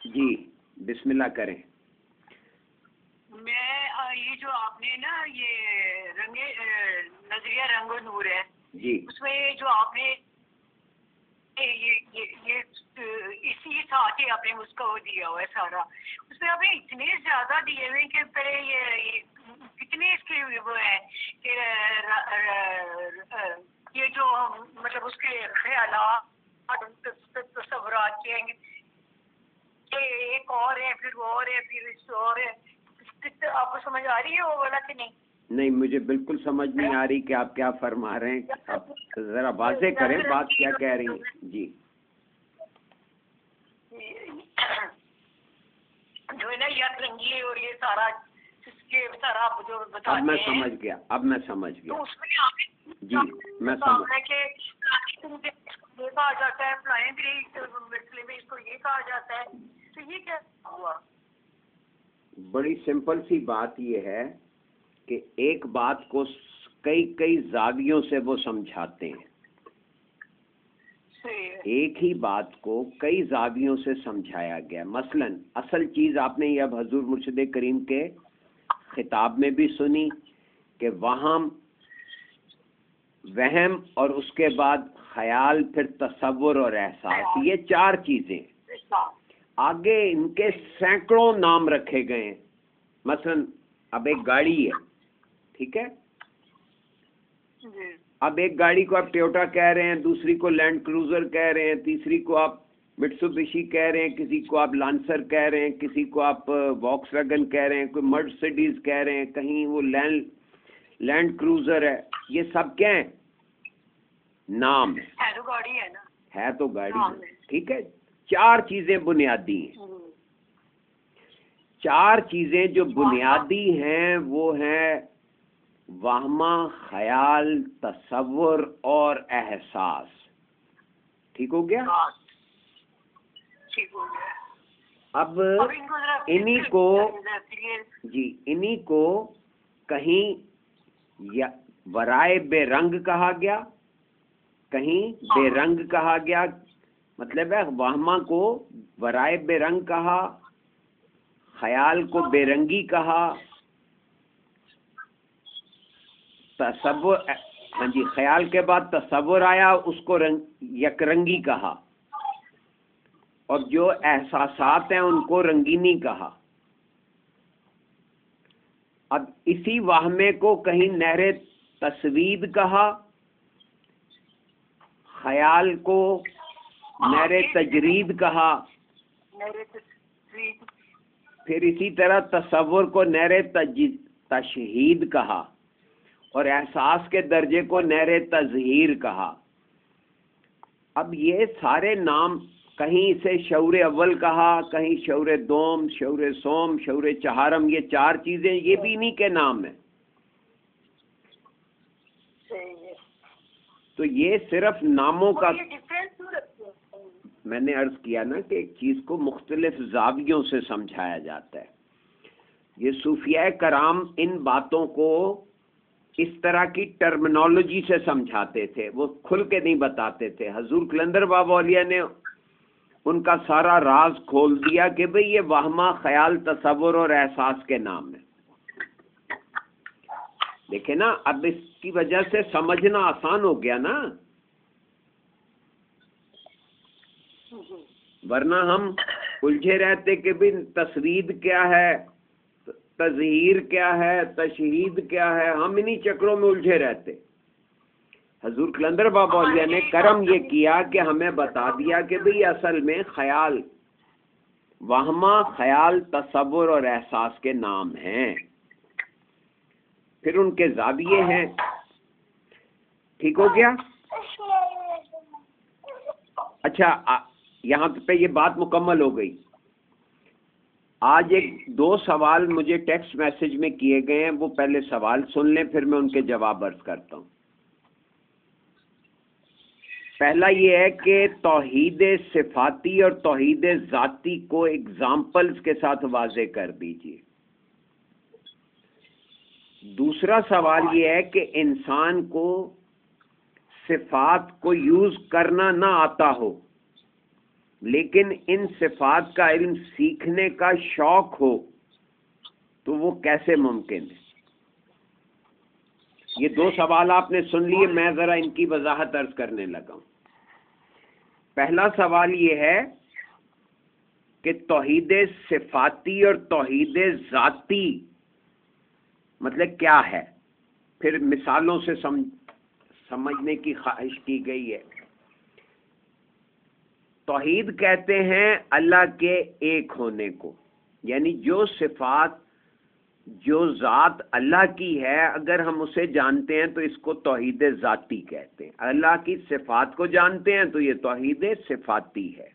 جی بسم اللہ کریں. میں یہ جو آپ نے نا یہ نظریہ رنگ و نور ہے جی اس میں جو آپ نے یہ اسی ساتھ ہی آپ نے اس کو دیا ہوا ہے سارا. اس میں آپ نے اتنے زیادہ دیے ہوئے کہ پہلے یہ کتنے اس کے وہ ہے کہ یہ جو مطلب اس کے خیالات تصورات کے ایک اور ہے پھر وہ اور ہے پھر اس اور ہے. آپ کو سمجھ آ رہی ہے وہ والا کہ نہیں؟ نہیں مجھے بالکل سمجھ نہیں آ رہی کہ آپ کیا فرما رہے ہیں. آپ ذرا واضح کریں بات کیا کہہ رہی ہیں. جی جو ہے نا یک رنگی اور یہ سارا سارا جو بتا اب میں سمجھ گیا تو اس میں آپ جی میں سمجھ یہ کہا جاتا ہے فلائیں مسئلے میں اس کو یہ کہا جاتا ہے. تو یہ کیا ہوا؟ بڑی سمپل سی بات یہ ہے کہ ایک بات کو کئی زاویوں سے وہ سمجھاتے ہیں. ایک ہی بات کو کئی زاویوں سے سمجھایا گیا. مثلا اصل چیز آپ نے یہ اب حضور مرشد کریم کے خطاب میں بھی سنی کہ وہم اور اس کے بعد خیال پھر تصور اور احساس، یہ چار چیزیں. آگے ان کے سینکڑوں نام رکھے گئے ہیں. مثلا اب ایک گاڑی ہے، ٹھیک ہے، اب ایک گاڑی کو آپ ٹویوٹا کہہ رہے ہیں، دوسری کو لینڈ کروزر کہہ رہے ہیں، تیسری کو آپ مٹسوبشی کہہ رہے ہیں، کسی کو آپ لانسر کہہ رہے ہیں، کسی کو آپ واکس ویگن کہہ رہے ہیں، کوئی مرسڈیز کہہ رہے ہیں، کہیں وہ لینڈ کروزر ہے. یہ سب کیا ہیں؟ نام ہے تو گاڑی ہے. ٹھیک ہے، چار چیزیں بنیادی ہیں. چار چیزیں جو بنیادی ہیں وہ ہیں وہمہ، خیال، تصور اور احساس. ٹھیک ہو گیا؟ اب انہی کو کہیں ورائے بے رنگ کہا گیا، کہیں بے رنگ کہا گیا. مطلب ہے وہمہ کو ورائے بے رنگ کہا، خیال کو بے رنگی کہا، تصور ہاں جی خیال کے بعد تصور آیا، اس کو یک رنگی کہا، اور جو احساسات ہیں ان کو رنگینی کہا. اب اسی واہمے کو کہیں نہر تصوید کہا، خیال کو نہر تجرید کہا، پھر اسی طرح تصور کو نہر تشہید کہا، اور احساس کے درجے کو نہر تظہیر کہا. اب یہ سارے نام کہیں اسے شعور اول کہا، کہیں شعور دوم، شعور سوم، شعور چہارم، یہ چار چیزیں یہ بھی انہی کے نام ہیں. تو یہ صرف ناموں کا میں نے عرض کیا نا کہ ایک چیز کو مختلف زاویوں سے سمجھایا جاتا ہے. یہ صوفیاء کرام ان باتوں کو اس طرح کی ٹرمنالوجی سے سمجھاتے تھے، وہ کھل کے نہیں بتاتے تھے. حضور قلندر بابا اولیاء نے ان کا سارا راز کھول دیا کہ بھئی یہ وہمہ، خیال، تصور اور احساس کے نام ہیں. دیکھیں نا اب اس کی وجہ سے سمجھنا آسان ہو گیا نا، ورنہ ہم الجھے رہتے کہ بھی تصوید کیا ہے، تظہیر کیا ہے، تشہید کیا ہے، ہم انہی چکروں میں الجھے رہتے. حضور قلندر بابا اولیاء نے کرم یہ کیا کہ ہمیں بتا دیا کہ بھئی اصل میں خیال، وہمہ، خیال، تصور اور احساس کے نام ہیں، پھر ان کے زاویے ہیں. ٹھیک ہو گیا؟ اچھا یہاں پہ یہ بات مکمل ہو گئی. آج دو سوال مجھے ٹیکسٹ میسج میں کیے گئے ہیں، وہ پہلے سوال سن لیں پھر میں ان کے جواب عرض کرتا ہوں. پہلا یہ ہے کہ توحید صفاتی اور توحید ذاتی کو ایگزامپلز کے ساتھ واضح کر دیجیے. دوسرا سوال یہ ہے کہ انسان کو صفات کو یوز کرنا نہ آتا ہو، لیکن ان صفات کا علم سیکھنے کا شوق ہو تو وہ کیسے ممکن ہے؟ یہ دو سوال آپ نے سن لیے، میں ذرا ان کی وضاحت عرض کرنے لگا ہوں۔ پہلا سوال یہ ہے کہ توحید صفاتی اور توحید ذاتی مطلب کیا ہے، پھر مثالوں سے سمجھنے کی خواہش کی گئی ہے۔ توحید کہتے ہیں اللہ کے ایک ہونے کو، یعنی جو صفات جو ذات اللہ کی ہے اگر ہم اسے جانتے ہیں تو اس کو توحید ذاتی کہتے ہیں۔ اللہ کی صفات کو جانتے ہیں تو یہ توحید صفاتی ہے۔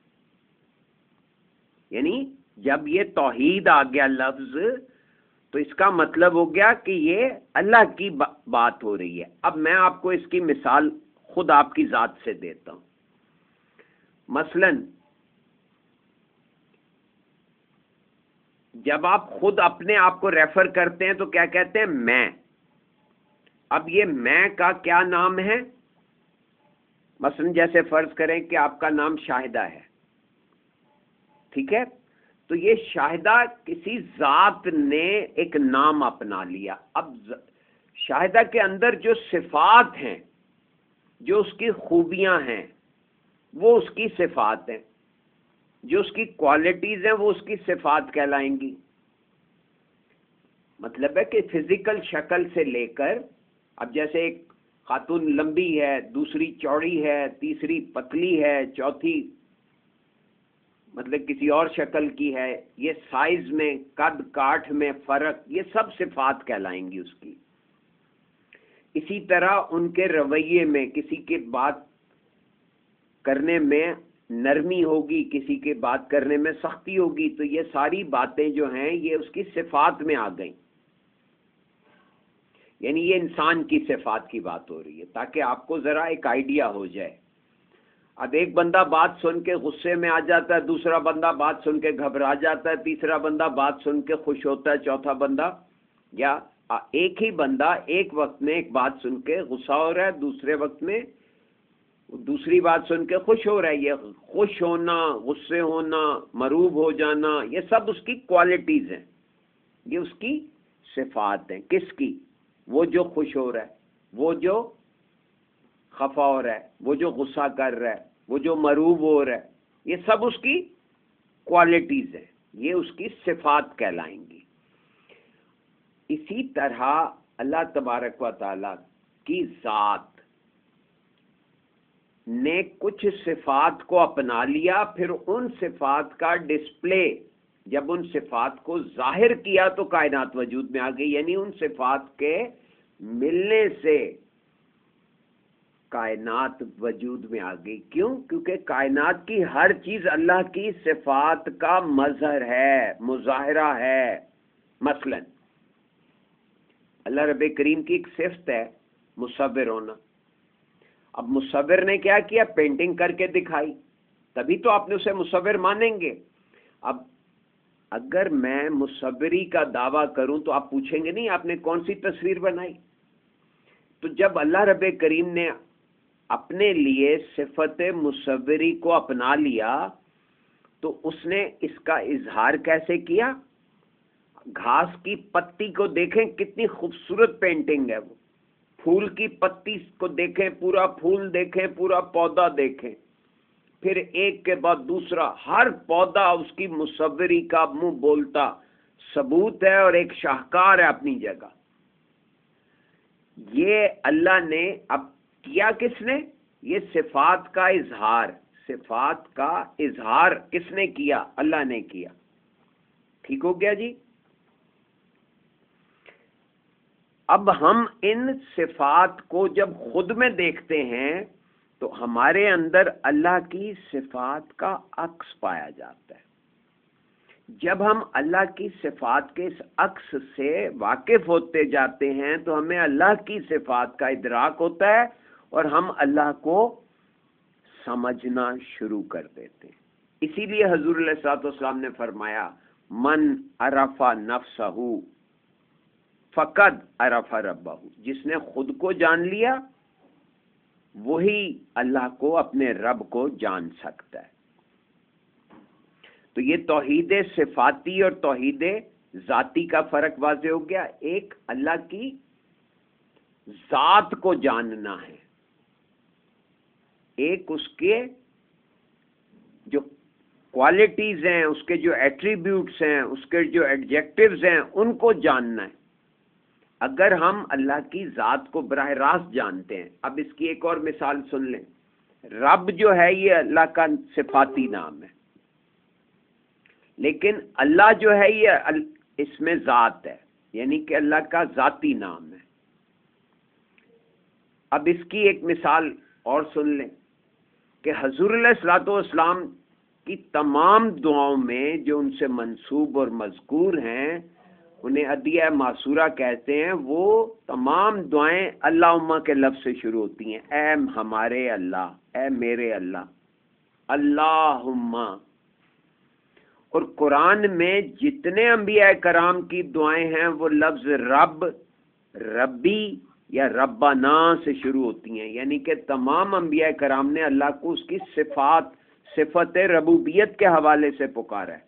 یعنی جب یہ توحید آ گیا لفظ تو اس کا مطلب ہو گیا کہ یہ اللہ کی بات ہو رہی ہے۔ اب میں آپ کو اس کی مثال خود آپ کی ذات سے دیتا ہوں۔ مثلا جب آپ خود اپنے آپ کو ریفر کرتے ہیں تو کیا کہتے ہیں؟ میں۔ اب یہ میں کا کیا نام ہے؟ مثلا جیسے فرض کریں کہ آپ کا نام شاہدہ ہے، ٹھیک ہے؟ تو یہ شاہدہ کسی ذات نے ایک نام اپنا لیا۔ اب شاہدہ کے اندر جو صفات ہیں، جو اس کی خوبیاں ہیں، وہ اس کی صفات ہیں، جو اس کی کوالٹیز ہیں وہ اس کی صفات کہلائیں گی۔ مطلب ہے کہ فزیکل شکل سے لے کر، اب جیسے ایک خاتون لمبی ہے، دوسری چوڑی ہے، تیسری پتلی ہے، چوتھی مطلب کسی اور شکل کی ہے، یہ سائز میں، قد کاٹھ میں فرق، یہ سب صفات کہلائیں گی اس کی۔ اسی طرح ان کے رویے میں، کسی کے بات کرنے میں نرمی ہوگی، کسی کے بات کرنے میں سختی ہوگی، تو یہ ساری باتیں جو ہیں یہ اس کی صفات میں آ گئیں۔ یعنی یہ انسان کی صفات کی بات ہو رہی ہے، تاکہ آپ کو ذرا ایک آئیڈیا ہو جائے۔ اب ایک بندہ بات سن کے غصے میں آ جاتا ہے، دوسرا بندہ بات سن کے گھبرا جاتا ہے، تیسرا بندہ بات سن کے خوش ہوتا ہے، چوتھا بندہ، یا ایک ہی بندہ ایک وقت میں ایک بات سن کے غصہ ہو رہا ہے، دوسرے وقت میں دوسری بات سن کے خوش ہو رہا ہے۔ یہ خوش ہونا، غصے ہونا، مروب ہو جانا، یہ سب اس کی کوالٹیز ہیں، یہ اس کی صفات ہیں۔ کس کی؟ وہ جو خوش ہو رہا ہے، وہ جو خفا ہو رہا ہے، وہ جو غصہ کر رہا ہے، وہ جو مروب ہو رہا ہے، یہ سب اس کی کوالٹیز ہیں، یہ اس کی صفات کہلائیں گی۔ اسی طرح اللہ تبارک و تعالی کی ذات نے کچھ صفات کو اپنا لیا، پھر ان صفات کا ڈسپلے، جب ان صفات کو ظاہر کیا تو کائنات وجود میں آ گئی۔ یعنی ان صفات کے ملنے سے کائنات وجود میں آ گئی۔ کیوں؟ کیونکہ کائنات کی ہر چیز اللہ کی صفات کا مظہر ہے، مظاہرہ ہے۔ مثلا اللہ رب کریم کی ایک صفت ہے مصور ہونا۔ اب مصور نے کیا کیا؟ پینٹنگ کر کے دکھائی، تبھی تو آپ نے اسے مصور مانیں گے۔ اب اگر میں مصوری کا دعویٰ کروں تو آپ پوچھیں گے نہیں آپ نے کون سی تصویر بنائی؟ تو جب اللہ رب کریم نے اپنے لیے صفت مصوری کو اپنا لیا تو اس نے اس کا اظہار کیسے کیا؟ گھاس کی پتی کو دیکھیں کتنی خوبصورت پینٹنگ ہے، وہ پھول کی پتی کو دیکھیں، پورا پھول دیکھیں، پورا پودا دیکھیں، پھر ایک کے بعد دوسرا ہر پودا اس کی مصوری کا منہ بولتا ثبوت ہے اور ایک شاہکار ہے اپنی جگہ۔ یہ اللہ نے اب کیا کس نے؟ یہ صفات کا اظہار، صفات کا اظہار کس نے کیا؟ اللہ نے کیا۔ ٹھیک ہو گیا جی؟ اب ہم ان صفات کو جب خود میں دیکھتے ہیں تو ہمارے اندر اللہ کی صفات کا عکس پایا جاتا ہے۔ جب ہم اللہ کی صفات کے اس عکس سے واقف ہوتے جاتے ہیں تو ہمیں اللہ کی صفات کا ادراک ہوتا ہے اور ہم اللہ کو سمجھنا شروع کر دیتے ہیں۔ اسی لیے حضور علیہ الصلوۃ والسلام نے فرمایا من عرف نفسہ فقد عرف ربہ، جس نے خود کو جان لیا وہی اللہ کو، اپنے رب کو جان سکتا ہے۔ تو یہ توحید صفاتی اور توحید ذاتی کا فرق واضح ہو گیا. ایک اللہ کی ذات کو جاننا ہے، ایک اس کے جو کوالٹیز ہیں، اس کے جو ایٹریبیوٹس ہیں، اس کے جو ایڈجیکٹیوز ہیں، ان کو جاننا ہے. اگر ہم اللہ کی ذات کو براہ راست جانتے ہیں، اب اس کی ایک اور مثال سن لیں. رب جو ہے یہ اللہ کا صفاتی نام ہے، لیکن اللہ جو ہے یہ اس میں ذات ہے، یعنی کہ اللہ کا ذاتی نام ہے. اب اس کی ایک مثال اور سن لیں کہ حضور علیہ الصلوۃ والسلام کی تمام دعاؤں میں جو ان سے منسوب اور مذکور ہیں، انہیں ادعیہ معصورہ کہتے ہیں، وہ تمام دعائیں اللہم کے لفظ سے شروع ہوتی ہیں. اے ہمارے اللہ، اے میرے اللہ، اللہم. اور قرآن میں جتنے انبیاء کرام کی دعائیں ہیں وہ لفظ رب، ربی یا ربنا سے شروع ہوتی ہیں، یعنی کہ تمام انبیاء کرام نے اللہ کو اس کی صفت ربوبیت کے حوالے سے پکارا ہے.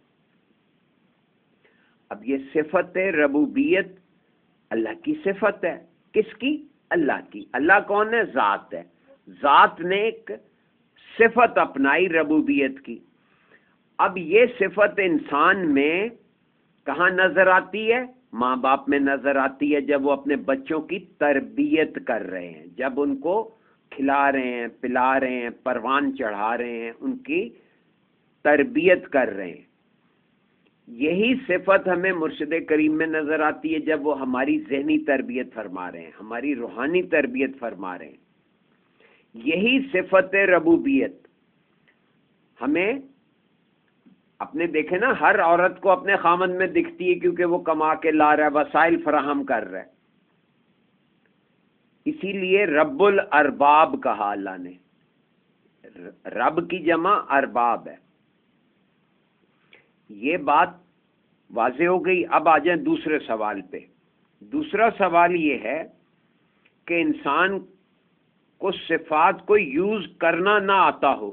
اب یہ صفت ربوبیت اللہ کی صفت ہے. کس کی؟ اللہ کی. اللہ کون ہے؟ ذات ہے. ذات نے ایک صفت اپنائی ربوبیت کی. اب یہ صفت انسان میں کہاں نظر آتی ہے؟ ماں باپ میں نظر آتی ہے، جب وہ اپنے بچوں کی تربیت کر رہے ہیں، جب ان کو کھلا رہے ہیں، پلا رہے ہیں، پروان چڑھا رہے ہیں، ان کی تربیت کر رہے ہیں. یہی صفت ہمیں مرشد کریم میں نظر آتی ہے جب وہ ہماری ذہنی تربیت فرما رہے ہیں، ہماری روحانی تربیت فرما رہے ہیں. یہی صفت ربوبیت ہمیں اپنے دیکھیں نا، ہر عورت کو اپنے خامند میں دکھتی ہے کیونکہ وہ کما کے لا رہا ہے، وسائل فراہم کر رہا ہے. اسی لیے رب الارباب کہا اللہ نے. رب کی جمع ارباب ہے. یہ بات واضح ہو گئی. اب آ جائیں دوسرے سوال پہ. دوسرا سوال یہ ہے کہ انسان کو صفات کو یوز کرنا نہ آتا ہو.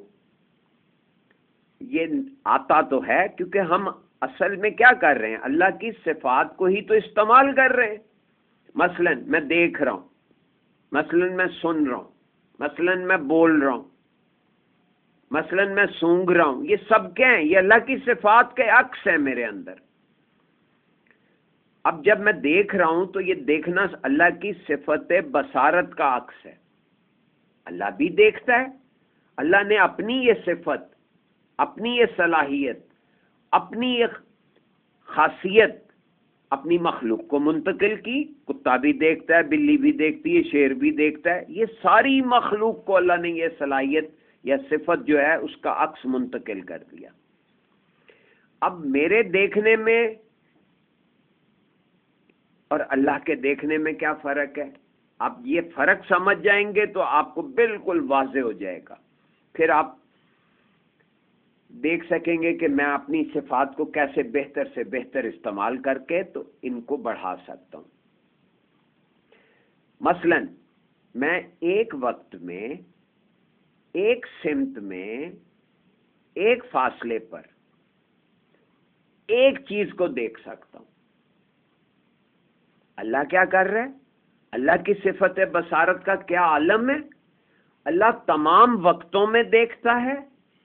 یہ آتا تو ہے، کیونکہ ہم اصل میں کیا کر رہے ہیں؟ اللہ کی صفات کو ہی تو استعمال کر رہے ہیں. مثلا میں دیکھ رہا ہوں، مثلا میں سن رہا ہوں، مثلا میں بول رہا ہوں، مثلا میں سونگ رہا ہوں. یہ سب کیا ہیں؟ یہ اللہ کی صفات کے عکس ہیں میرے اندر. اب جب میں دیکھ رہا ہوں تو یہ دیکھنا اللہ کی صفت بصارت کا عکس ہے. اللہ بھی دیکھتا ہے. اللہ نے اپنی یہ صفت، اپنی یہ صلاحیت، اپنی یہ خاصیت اپنی مخلوق کو منتقل کی. کتا بھی دیکھتا ہے، بلی بھی دیکھتی ہے، شیر بھی دیکھتا ہے. یہ ساری مخلوق کو اللہ نے یہ صلاحیت یا صفت جو ہے اس کا عکس منتقل کر دیا. اب میرے دیکھنے میں اور اللہ کے دیکھنے میں کیا فرق ہے؟ آپ یہ فرق سمجھ جائیں گے تو آپ کو بالکل واضح ہو جائے گا. پھر آپ دیکھ سکیں گے کہ میں اپنی صفات کو کیسے بہتر سے بہتر استعمال کر کے تو ان کو بڑھا سکتا ہوں. مثلا میں ایک وقت میں، ایک سمت میں، ایک فاصلے پر ایک چیز کو دیکھ سکتا ہوں. اللہ کیا کر رہا ہے؟ اللہ کی صفت بصارت کا کیا عالم ہے؟ اللہ تمام وقتوں میں دیکھتا ہے،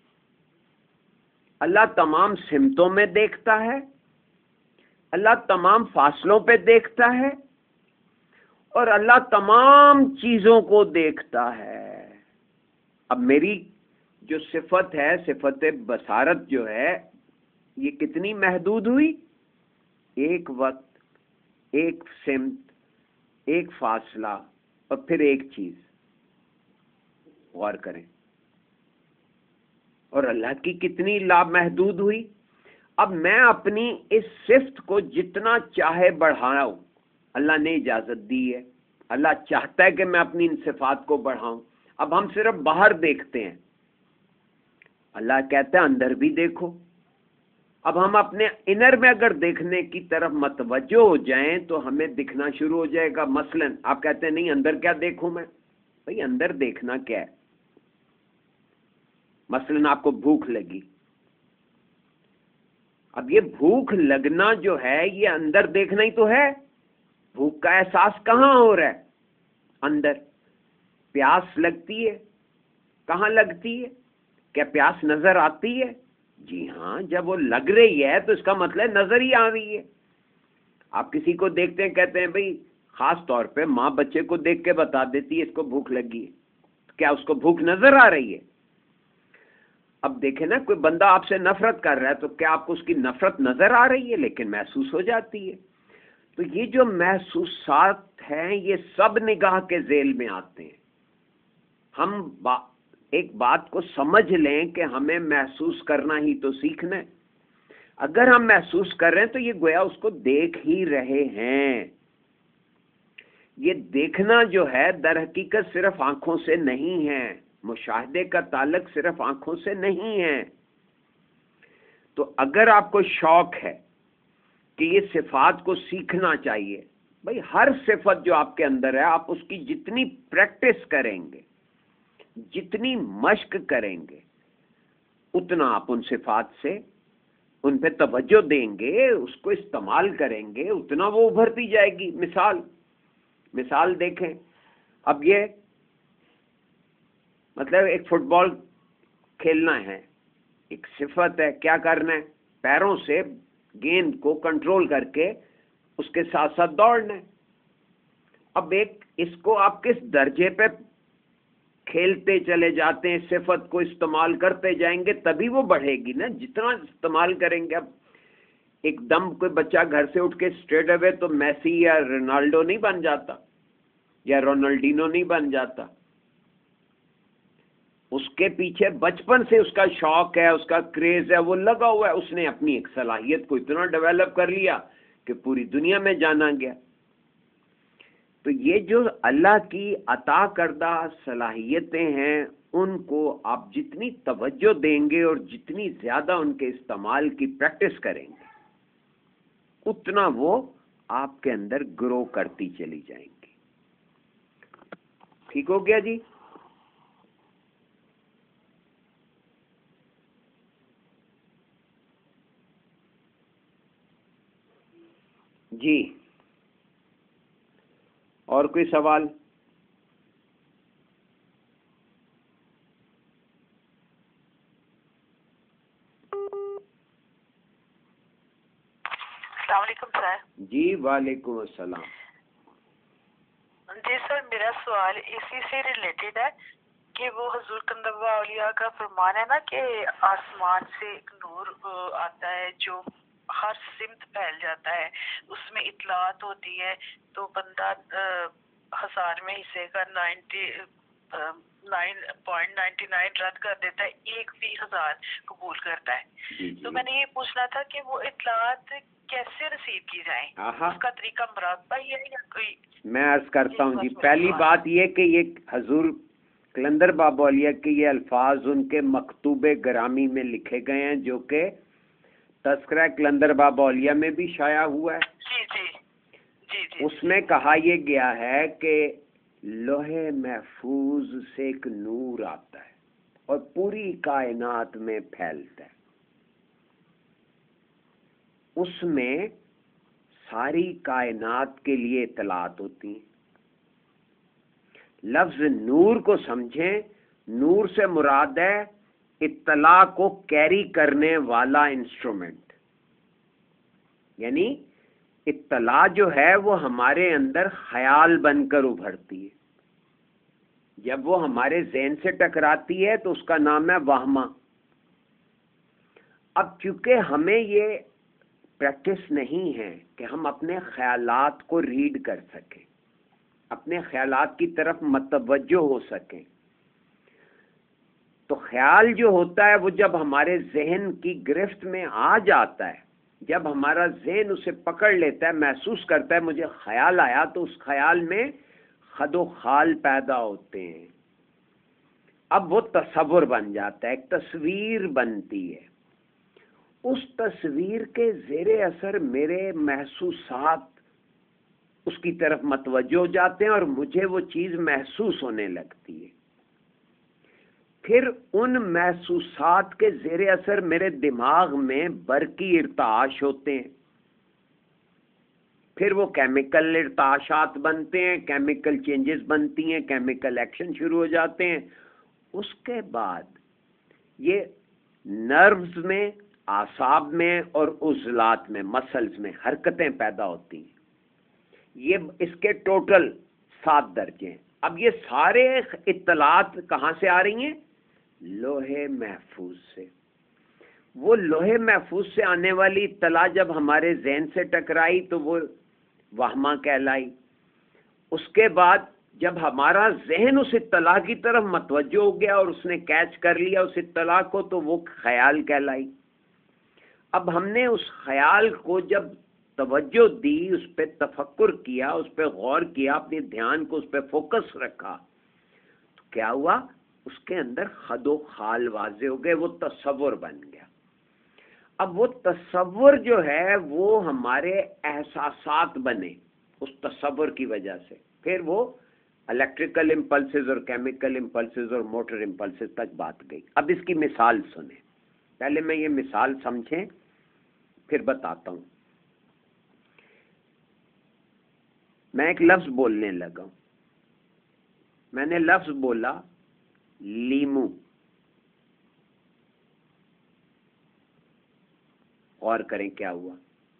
اللہ تمام سمتوں میں دیکھتا ہے، اللہ تمام فاصلوں پہ دیکھتا ہے، اور اللہ تمام چیزوں کو دیکھتا ہے. اب میری جو صفت ہے، صفت بصارت جو ہے، یہ کتنی محدود ہوئی؟ ایک وقت، ایک سمت، ایک فاصلہ اور پھر ایک چیز. غور کریں. اور اللہ کی کتنی لامحدود ہوئی. اب میں اپنی اس صفت کو جتنا چاہے بڑھاؤں، اللہ نے اجازت دی ہے. اللہ چاہتا ہے کہ میں اپنی ان صفات کو بڑھاؤں. اب ہم صرف باہر دیکھتے ہیں، اللہ کہتا ہے اندر بھی دیکھو. اب ہم اپنے انر میں اگر دیکھنے کی طرف متوجہ ہو جائیں تو ہمیں دکھنا شروع ہو جائے گا. مثلا آپ کہتے ہیں نہیں اندر کیا دیکھوں میں؟ بھئی اندر دیکھنا کیا ہے؟ مثلا آپ کو بھوک لگی، اب یہ بھوک لگنا جو ہے یہ اندر دیکھنا ہی تو ہے. بھوک کا احساس کہاں ہو رہا ہے؟ اندر. پیاس لگتی ہے کہاں لگتی ہے؟ کیا پیاس نظر آتی ہے؟ جی ہاں. جب وہ لگ رہی ہے تو اس کا مطلب نظر ہی آ رہی ہے. آپ کسی کو دیکھتے ہیں کہتے ہیں بھئی، خاص طور پہ ماں بچے کو دیکھ کے بتا دیتی ہے اس کو بھوک لگی ہے. کیا اس کو بھوک نظر آ رہی ہے؟ اب دیکھیں نا، کوئی بندہ آپ سے نفرت کر رہا ہے تو کیا آپ کو اس کی نفرت نظر آ رہی ہے؟ لیکن محسوس ہو جاتی ہے. تو یہ جو محسوسات ہیں یہ سب نگاہ کے ذیل میں آتے ہیں. ہم ایک بات کو سمجھ لیں کہ ہمیں محسوس کرنا ہی تو سیکھنا ہے. اگر ہم محسوس کر رہے ہیں تو یہ گویا اس کو دیکھ ہی رہے ہیں. یہ دیکھنا جو ہے در حقیقت صرف آنکھوں سے نہیں ہے. مشاہدے کا تعلق صرف آنکھوں سے نہیں ہے. تو اگر آپ کو شوق ہے کہ یہ صفات کو سیکھنا چاہیے، بھئی ہر صفت جو آپ کے اندر ہے آپ اس کی جتنی پریکٹس کریں گے، جتنی مشق کریں گے، اتنا آپ ان صفات سے ان پہ توجہ دیں گے، اس کو استعمال کریں گے، اتنا وہ ابھرتی جائے گی. مثال دیکھیں. اب یہ مطلب ایک فٹ بال کھیلنا ہے، ایک صفت ہے. کیا کرنا ہے؟ پیروں سے گیند کو کنٹرول کر کے اس کے ساتھ ساتھ دوڑنا ہے. اب اس کو آپ کس درجے پہ کھیلتے چلے جاتے ہیں، صفت کو استعمال کرتے جائیں گے تبھی وہ بڑھے گی نا. جتنا استعمال کریں گے. اب ایک دم کوئی بچہ گھر سے اٹھ کے اسٹریٹ اوے تو میسی یا رونالڈو نہیں بن جاتا یا رونالڈینو نہیں بن جاتا. اس کے پیچھے بچپن سے اس کا شوق ہے، اس کا کریز ہے، وہ لگا ہوا ہے. اس نے اپنی ایک صلاحیت کو اتنا ڈیولپ کر لیا کہ پوری دنیا میں جانا گیا. تو یہ جو اللہ کی عطا کردہ صلاحیتیں ہیں ان کو آپ جتنی توجہ دیں گے اور جتنی زیادہ ان کے استعمال کی پریکٹس کریں گے اتنا وہ آپ کے اندر گرو کرتی چلی جائیں گی. ٹھیک ہو گیا جی؟ جی اور کوئی سوال؟ السلام علیکم سر. جی وعلیکم السلام. جی سر، میرا سوال اسی سے ریلیٹڈ ہے کہ وہ حضور کندبا اولیاء کا فرمان ہے نا کہ آسمان سے ایک نور آتا ہے جو ہر سمت پھیل جاتا ہے، اس میں اطلاعات ہوتی ہے تو بندہ 1000 میں حصے کا 9.99 رد کر دیتا ہے، ایک بھی 1000 قبول کرتا ہے. تو میں نے یہ پوچھنا تھا کہ وہ اطلاعات کیسے رسیو کی جائیں؟ اس کا طریقہ مراقبہ ہی ہے یا کوئی؟ میں عرض کرتا ہوں جی. پہلی بات یہ کہ یہ حضور قلندر بابا اولیاء کے یہ الفاظ ان کے مکتوب گرامی میں لکھے گئے ہیں جو کہ تذکرہ قلندر بابا اولیاء میں بھی شائع ہوا ہے. جی جی جی جی. اس میں کہا یہ گیا ہے کہ لوح محفوظ سے ایک نور آتا ہے اور پوری کائنات میں پھیلتا ہے. اس میں ساری کائنات کے لیے اطلاعات ہوتی ہیں. لفظ نور کو سمجھیں. نور سے مراد ہے اطلاع کو کیری کرنے والا انسٹرومنٹ. یعنی اطلاع جو ہے وہ ہمارے اندر خیال بن کر ابھرتی ہے. جب وہ ہمارے ذہن سے ٹکراتی ہے تو اس کا نام ہے وہمہ. اب چونکہ ہمیں یہ پریکٹس نہیں ہے کہ ہم اپنے خیالات کو ریڈ کر سکیں، اپنے خیالات کی طرف متوجہ ہو سکیں، تو خیال جو ہوتا ہے وہ جب ہمارے ذہن کی گرفت میں آ جاتا ہے، جب ہمارا ذہن اسے پکڑ لیتا ہے، محسوس کرتا ہے مجھے خیال آیا، تو اس خیال میں خد و خال پیدا ہوتے ہیں. اب وہ تصور بن جاتا ہے، ایک تصویر بنتی ہے. اس تصویر کے زیر اثر میرے محسوسات اس کی طرف متوجہ ہو جاتے ہیں اور مجھے وہ چیز محسوس ہونے لگتی ہے. پھر ان محسوسات کے زیر اثر میرے دماغ میں برقی ارتعاش ہوتے ہیں، پھر وہ کیمیکل ارتعاشات بنتے ہیں، کیمیکل چینجز بنتی ہیں، کیمیکل ایکشن شروع ہو جاتے ہیں. اس کے بعد یہ نروز میں، اعصاب میں اور عضلات میں، مسلز میں حرکتیں پیدا ہوتی ہیں. یہ اس کے ٹوٹل 7 درجے ہیں. اب یہ سارے اطلاعات کہاں سے آ رہی ہیں؟ لوہے محفوظ سے. وہ لوہے محفوظ سے آنے والی اطلاع جب ہمارے ذہن سے ٹکرائی تو وہ وہمہ کہلائی. اس کے بعد جب ہمارا ذہن اس اطلاع کی طرف متوجہ ہو گیا اور اس نے کیچ کر لیا اس اطلاع کو تو وہ خیال کہلائی. اب ہم نے اس خیال کو جب توجہ دی، اس پہ تفکر کیا، اس پہ غور کیا، اپنے دھیان کو اس پہ فوکس رکھا، تو کیا ہوا؟ اس کے اندر خد و خال واضح ہو گئے، وہ تصور بن گیا. اب وہ تصور جو ہے وہ ہمارے احساسات بنے اس تصور کی وجہ سے، پھر وہ الیکٹریکل امپلسز اور کیمیکل امپلسز اور موٹر امپلسز تک بات گئی. اب اس کی مثال سنیں. پہلے میں یہ مثال سمجھیں پھر بتاتا ہوں. میں ایک لفظ بولنے لگا ہوں. میں نے لفظ بولا لیمو. غور کریں کیا ہوا.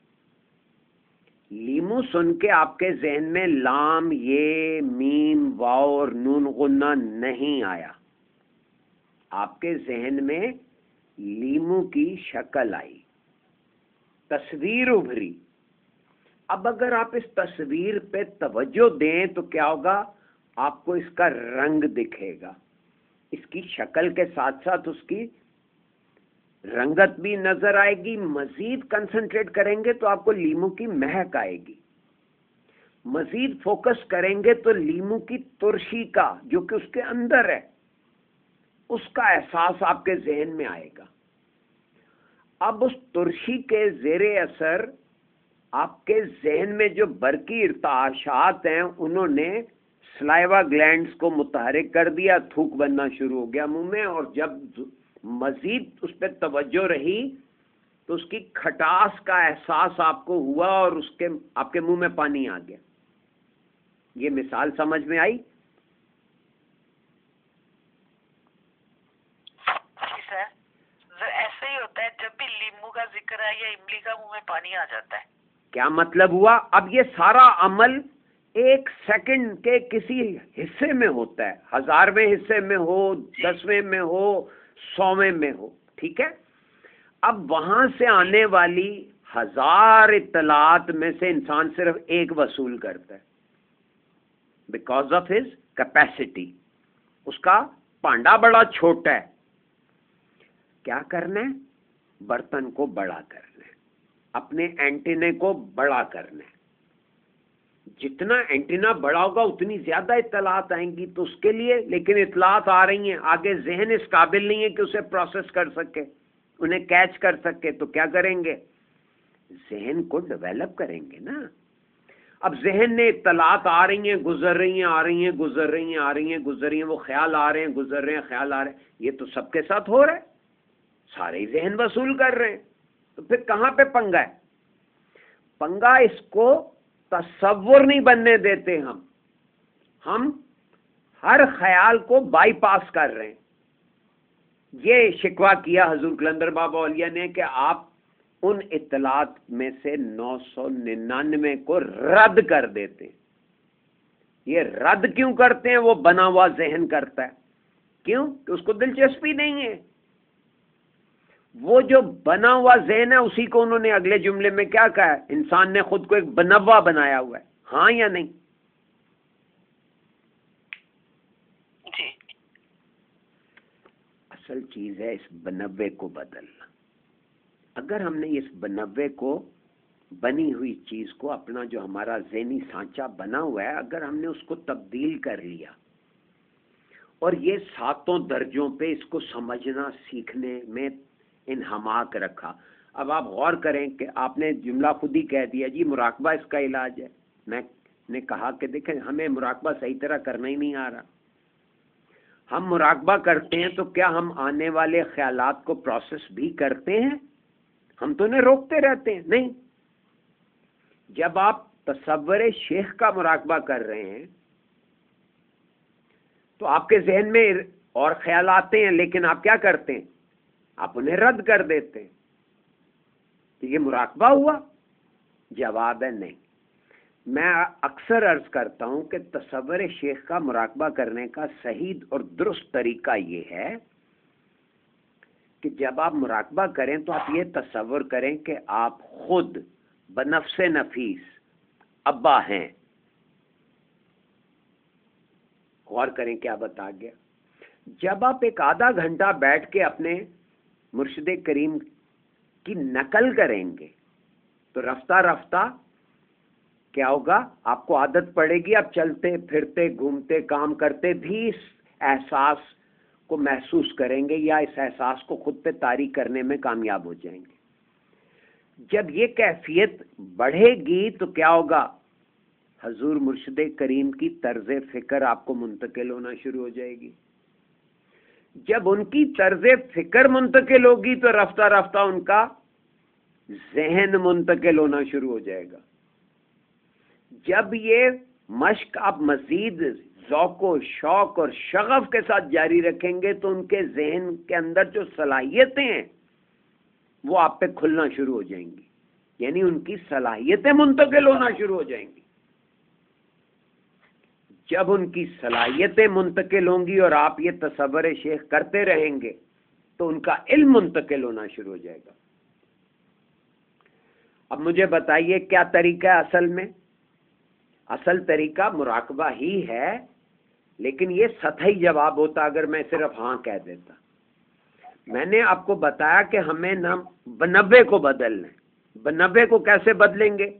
لیمو سن کے آپ کے ذہن میں لام، یہ، میم، واو اور نون غنہ نہیں آیا. آپ کے ذہن میں لیمو کی شکل آئی، تصویر ابھری. اب اگر آپ اس تصویر پہ توجہ دیں تو کیا ہوگا؟ آپ کو اس کا رنگ دکھے گا، اس کی شکل کے ساتھ ساتھ اس کی رنگت بھی نظر آئے گی. مزید کنسنٹریٹ کریں گے تو آپ کو لیمو کی مہک آئے گی. مزید فوکس کریں گے تو لیمو کی ترشی کا، جو کہ اس کے اندر ہے، اس کا احساس آپ کے ذہن میں آئے گا. اب اس ترشی کے زیر اثر آپ کے ذہن میں جو برقی ارتعاشات ہیں انہوں نے سلائیوا گلینڈز کو متحرک کر دیا، تھوک بننا شروع ہو گیا منہ میں. اور جب مزید اس پہ توجہ رہی تو اس کی کھٹاس کا احساس آپ کو ہوا اور اس کے آپ کے منہ میں پانی آ گیا. یہ مثال سمجھ میں آئی؟ ایسا ہی ہوتا ہے جب بھی لیمو کا ذکر ہے یا املی کا، منہ میں پانی آ جاتا ہے. کیا مطلب ہوا؟ اب یہ سارا عمل 1 سیکنڈ کے کسی حصے میں ہوتا ہے، 1000ویں حصے میں ہو، 10ویں میں ہو، 100ویں میں ہو. ٹھیک ہے. اب وہاں سے آنے والی 1000 اطلاعات میں سے انسان صرف ایک وصول کرتا ہے، بیکاز آف ہز کیپیسٹی. اس کا پانڈا بڑا چھوٹا ہے. کیا کرنا ہے؟ برتن کو بڑا کرنا ہے، اپنے اینٹینے کو بڑا کرنا ہے. جتنا اینٹینا بڑا ہوگا اتنی زیادہ اطلاعات آئیں گی تو اس کے لیے، لیکن اطلاعات آ رہی ہیں، آگے ذہن اس قابل نہیں ہے کہ اسے پروسیس کر سکے، انہیں کیچ کر سکے. تو کیا کریں گے؟ ذہن کو ڈیولپ کریں گے نا. اب ذہن نے اطلاعات آ رہی ہیں، گزر رہی ہیں، آ رہی ہیں، گزر رہی ہیں، آ رہی ہیں، گزر رہی ہیں، وہ خیال آ رہے ہیں، گزر رہے ہیں، خیال آ رہے ہیں. یہ تو سب کے ساتھ ہو رہا ہے، سارے ذہن وصول کر رہے ہیں. تو پھر کہاں پہ پنگا ہے؟ پنگا اس کو تصور نہیں بننے دیتے. ہم ہر خیال کو بائی پاس کر رہے ہیں. یہ شکوہ کیا حضور قلندر بابا اولیاء نے کہ آپ ان اطلاعات میں سے 999 کو رد کر دیتے ہیں. یہ رد کیوں کرتے ہیں؟ وہ بنا ہوا ذہن کرتا ہے. کیوں؟ کہ اس کو دلچسپی نہیں ہے. وہ جو بنا ہوا ذہن ہے اسی کو انہوں نے اگلے جملے میں کیا کہا ہے؟ انسان نے خود کو ایک بنوا بنایا ہوا ہے. ہاں یا نہیں؟ جی. اصل چیز ہے اس بنوے کو بدلنا. اگر ہم نے اس بنوے کو، بنی ہوئی چیز کو، اپنا جو ہمارا ذہنی سانچہ بنا ہوا ہے، اگر ہم نے اس کو تبدیل کر لیا اور یہ 7 درجوں پہ اس کو سمجھنا سیکھنے میں انہماک رکھا. اب آپ غور کریں کہ آپ نے جملہ خود ہی کہہ دیا جی مراقبہ اس کا علاج ہے. میں نے کہا کہ دیکھیں ہمیں مراقبہ صحیح طرح کرنا ہی نہیں آ رہا. ہم مراقبہ کرتے ہیں تو کیا ہم آنے والے خیالات کو پروسیس بھی کرتے ہیں؟ ہم تو انہیں روکتے رہتے ہیں؟ نہیں. جب آپ تصور شیخ کا مراقبہ کر رہے ہیں تو آپ کے ذہن میں اور خیال آتے ہیں، لیکن آپ کیا کرتے ہیں؟ آپ انہیں رد کر دیتے ہیں. تو یہ مراقبہ ہوا؟ جواب ہے نہیں. میں اکثر عرض کرتا ہوں کہ تصور شیخ کا مراقبہ کرنے کا صحیح اور درست طریقہ یہ ہے کہ جب آپ مراقبہ کریں تو آپ یہ تصور کریں کہ آپ خود بنفس نفیس ابا ہیں. غور کریں کیا بتا گیا. جب آپ ایک آدھا گھنٹہ بیٹھ کے اپنے مرشد کریم کی نقل کریں گے تو رفتہ رفتہ کیا ہوگا؟ آپ کو عادت پڑے گی، آپ چلتے پھرتے گھومتے کام کرتے بھی اس احساس کو محسوس کریں گے یا اس احساس کو خود پہ طاری کرنے میں کامیاب ہو جائیں گے. جب یہ کیفیت بڑھے گی تو کیا ہوگا؟ حضور مرشد کریم کی طرز فکر آپ کو منتقل ہونا شروع ہو جائے گی. جب ان کی طرز فکر منتقل ہوگی تو رفتہ رفتہ ان کا ذہن منتقل ہونا شروع ہو جائے گا. جب یہ مشق آپ مزید ذوق و شوق اور شغف کے ساتھ جاری رکھیں گے تو ان کے ذہن کے اندر جو صلاحیتیں ہیں وہ آپ پہ کھلنا شروع ہو جائیں گی، یعنی ان کی صلاحیتیں منتقل ہونا شروع ہو جائیں گی. جب ان کی صلاحیتیں منتقل ہوں گی اور آپ یہ تصور شیخ کرتے رہیں گے تو ان کا علم منتقل ہونا شروع ہو جائے گا. اب مجھے بتائیے کیا طریقہ ہے اصل میں؟ اصل طریقہ مراقبہ ہی ہے، لیکن یہ سطحی جواب ہوتا اگر میں صرف ہاں کہہ دیتا. میں نے آپ کو بتایا کہ ہمیں نہ 92 کو بدلنا ہے. 92 کو کیسے بدلیں گے؟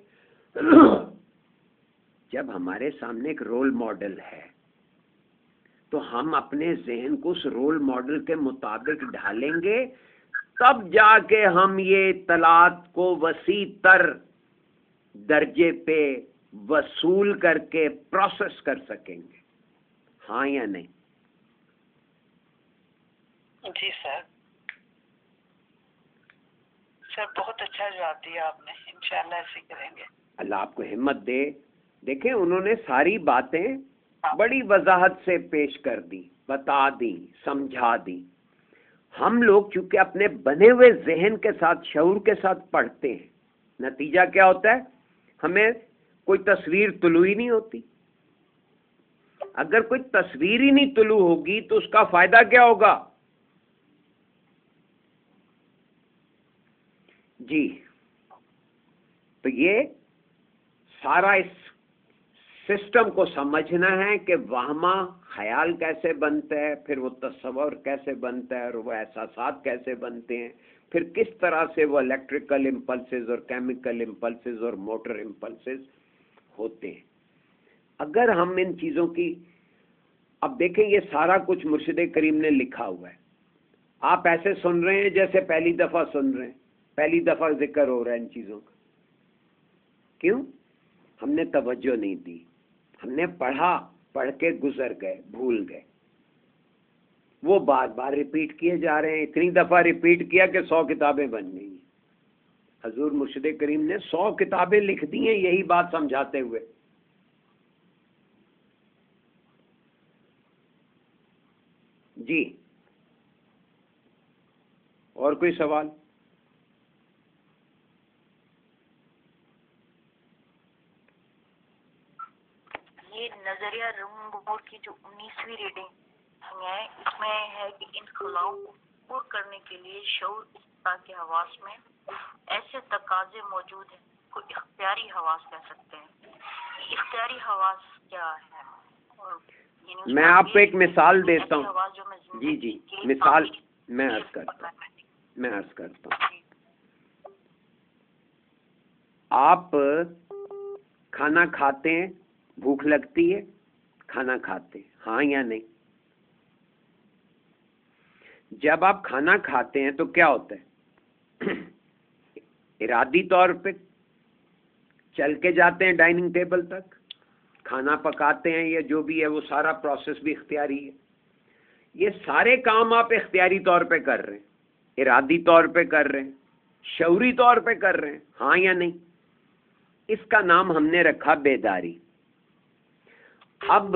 جب ہمارے سامنے ایک رول ماڈل ہے تو ہم اپنے ذہن کو اس رول ماڈل کے مطابق ڈھالیں گے، تب جا کے ہم یہ اطلاعات کو وسیع تر درجے پہ وصول کر کے پروسیس کر سکیں گے. ہاں یا نہیں؟ جی سر. سر بہت اچھا جواب دیا آپ نے، انشاءاللہ ایسے کریں گے. اللہ آپ کو ہمت دے. دیکھیں انہوں نے ساری باتیں بڑی وضاحت سے پیش کر دی، بتا دی، سمجھا دی. ہم لوگ چونکہ اپنے بنے ہوئے ذہن کے ساتھ شعور کے ساتھ پڑھتے ہیں، نتیجہ کیا ہوتا ہے؟ ہمیں کوئی تصویر طلوع ہی نہیں ہوتی. اگر کوئی تصویر ہی نہیں طلوع ہوگی تو اس کا فائدہ کیا ہوگا؟ جی تو یہ سارا اس سسٹم کو سمجھنا ہے کہ وہمہ خیال کیسے بنتا ہے، پھر وہ تصور کیسے بنتا ہے، اور وہ احساسات کیسے بنتے ہیں، پھر کس طرح سے وہ الیکٹریکل امپلسز اور کیمیکل امپلسز اور موٹر امپلسز ہوتے ہیں. اگر ہم ان چیزوں کی اب دیکھیں، یہ سارا کچھ مرشد کریم نے لکھا ہوا ہے. آپ ایسے سن رہے ہیں جیسے پہلی دفعہ سن رہے ہیں، پہلی دفعہ ذکر ہو رہا ہے ان چیزوں کا. کیوں؟ ہم نے توجہ نہیں دی، ہم نے پڑھا، پڑھ کے گزر گئے، بھول گئے. وہ بار بار ریپیٹ کیے جا رہے ہیں. اتنی دفعہ ریپیٹ کیا کہ 100 کتابیں بن گئی. حضور مرشد کریم نے 100 کتابیں لکھ دی ہیں یہی بات سمجھاتے ہوئے. جی اور کوئی سوال؟ یہ نظریہ رنگور کی جو 19ویں ریڈنگ ہے، اس میں ہے کہ ان خلاؤں کو پور کرنے کے لیے شعور کے حواس میں ایسے تقاضے موجود ہیں کو اختیاری حواس کہہ سکتے ہیں. اختیاری حواس کیا ہے؟ اور میں آپ کو ایک مثال دیتا ہوں. جی جی مثال میں عرض کرتا ہوں. آپ کھانا کھاتے ہیں، بھوک لگتی ہے، کھانا کھاتے ہیں، ہاں یا نہیں؟ جب آپ کھانا کھاتے ہیں تو کیا ہوتا ہے؟ ارادی طور پہ چل کے جاتے ہیں ڈائننگ ٹیبل تک، کھانا پکاتے ہیں یا جو بھی ہے وہ سارا پروسیس بھی اختیاری ہے. یہ سارے کام آپ اختیاری طور پہ کر رہے ہیں، ارادی طور پہ کر رہے ہیں، شعوری طور پہ کر رہے ہیں، ہاں یا نہیں؟ اس کا نام ہم نے رکھا بیداری۔ اب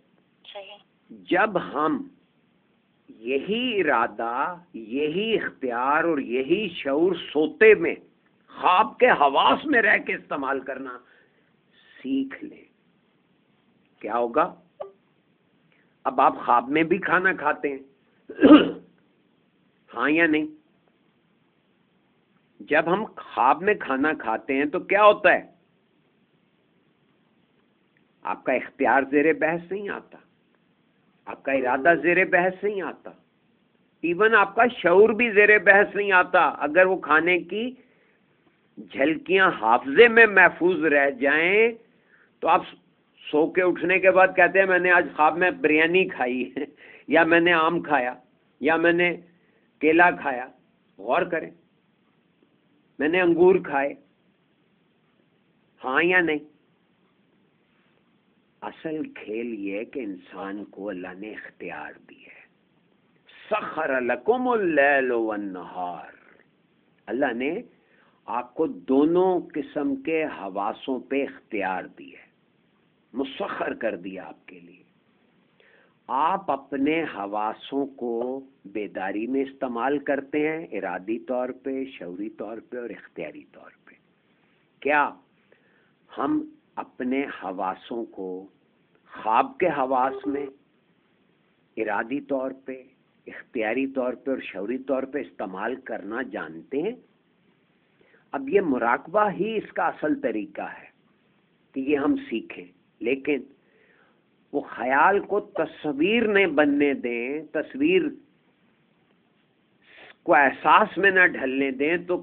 جب ہم یہی ارادہ، یہی اختیار اور یہی شعور سوتے میں، خواب کے حواس میں رہ کے استعمال کرنا سیکھ لیں، کیا ہوگا؟ اب آپ خواب میں بھی کھانا کھاتے ہیں، ہاں یا نہیں؟ جب ہم خواب میں کھانا کھاتے ہیں تو کیا ہوتا ہے؟ آپ کا اختیار زیر بحث نہیں آتا، آپ کا ارادہ زیر بحث نہیں آتا، ایون آپ کا شعور بھی زیر بحث نہیں آتا۔ اگر وہ کھانے کی جھلکیاں حافظے میں محفوظ رہ جائیں تو آپ سو کے اٹھنے کے بعد کہتے ہیں میں نے آج خواب میں بریانی کھائی ہے، یا میں نے آم کھایا، یا میں نے کیلا کھایا۔ غور کریں، میں نے انگور کھائے، ہاں یا نہیں؟ اصل کھیل یہ کہ انسان کو اللہ نے اختیار دی ہے۔ سخر لکم اللیل والنہار، اللہ نے آپ کو دونوں قسم کے حواسوں پہ اختیار دی ہے، مسخر کر دیا آپ کے لیے۔ آپ اپنے حواسوں کو بیداری میں استعمال کرتے ہیں، ارادی طور پہ، شعوری طور پہ اور اختیاری طور پہ۔ کیا ہم اپنے حواسوں کو خواب کے حواس میں، ارادی طور پہ، اختیاری طور پہ اور شعوری طور پہ استعمال کرنا جانتے ہیں؟ اب یہ مراقبہ ہی اس کا اصل طریقہ ہے کہ یہ ہم سیکھیں، لیکن وہ خیال کو تصویر نہ بننے دیں، تصویر کو احساس میں نہ ڈھلنے دیں، تو